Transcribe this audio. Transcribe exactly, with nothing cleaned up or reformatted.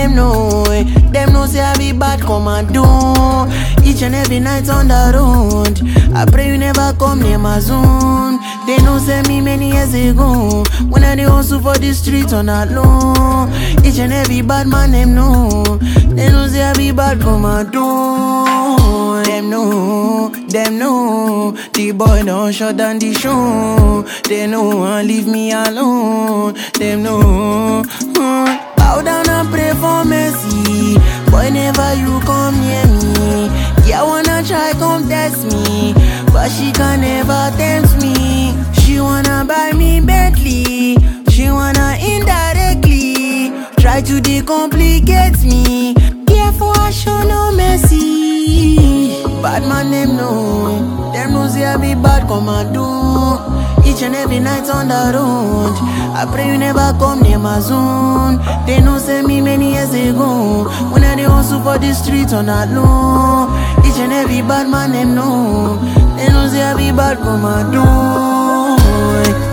them know. Them know say I be bad commando. Each and every night on the road, I pray you never come near my zone. They know say me many years ago, when I dey hustle for the streets on that low. Each and every bad man them know. They know say I be bad commando. Them know, them know. The boy don't shut down the show. They know and leave me alone. Them know. Mm. Bow down and pray for mercy. Boy, never you come near me. Yeah, wanna try come test me, but she can never tempt me. She wanna buy me Bentley. She wanna indirectly try to decomplicate me. Careful, I show no mercy. Bad man, them know. Them know say I be bad commando. Each and every night on the road, I pray you never come near my zone. They know say me many years ago, when I dey hustle for the streets on that low. Each and every bad man them know. They know say I be bad commando.